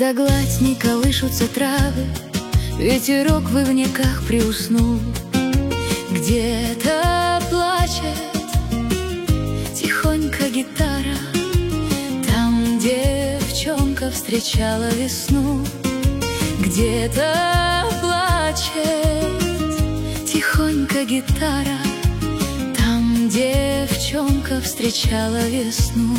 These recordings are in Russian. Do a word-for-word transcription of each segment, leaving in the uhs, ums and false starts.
Когда гладь не колышутся травы, ветерок в ивняках приуснул. Где-то плачет тихонько гитара, там девчонка встречала весну. Где-то плачет тихонько гитара, там девчонка встречала весну.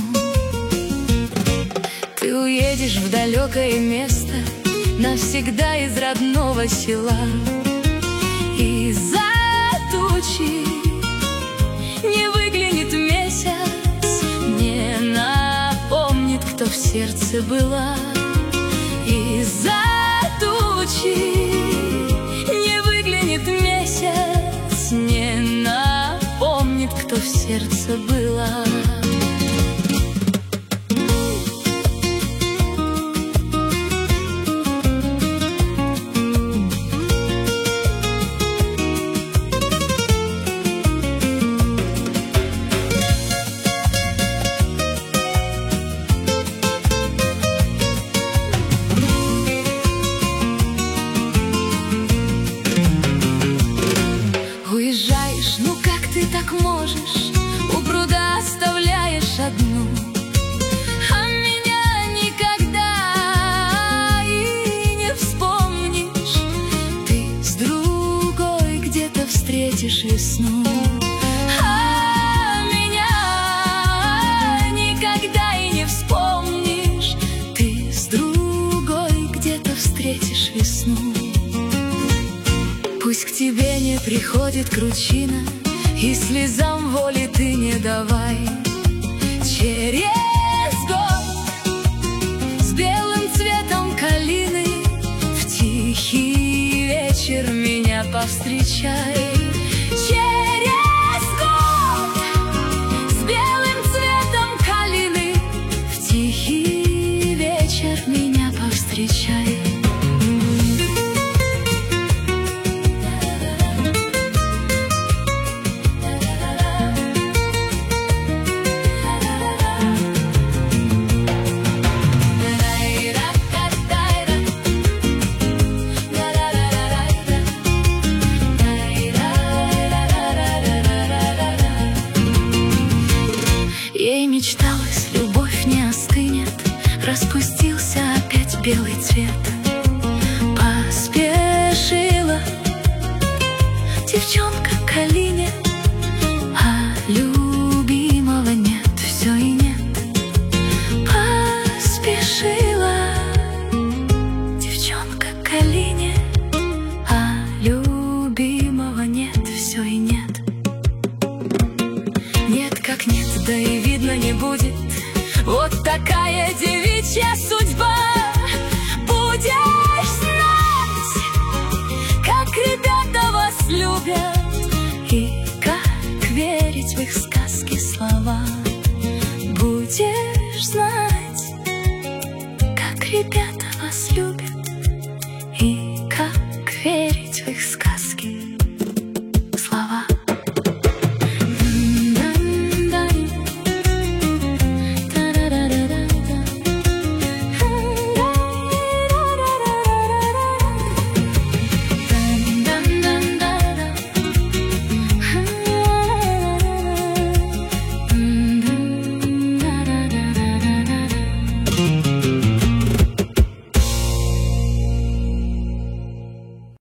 Ты уедешь в далекое место навсегда из родного села, из-за тучи не выглянет месяц, не напомнит, кто в сердце была. Из-за тучи не выглянет месяц, не напомнит, кто в сердце была. Уезжаешь, ну как ты так можешь? У пруда оставляешь одну, а меня никогда и не вспомнишь. Ты с другой где-то встретишь весну, а меня никогда и не вспомнишь. Ты с другой где-то встретишь весну. Пусть к тебе не приходит кручина, и слезам воли ты не давай. Через год с белым цветом калины в тихий вечер меня повстречай. Через год с белым цветом калины в тихий вечер меня повстречай. Ей мечталось, любовь не остынет, распустился опять белый цвет. Поспешила девчонка к калине, а любимого нет, все и нет. Поспешила девчонка к калине, а любимого нет, все и нет. Нет как нет, да и видно не будет. Вот такая девичья судьба. Будешь знать, как ребята вас любят, и как верить в их сказки слова.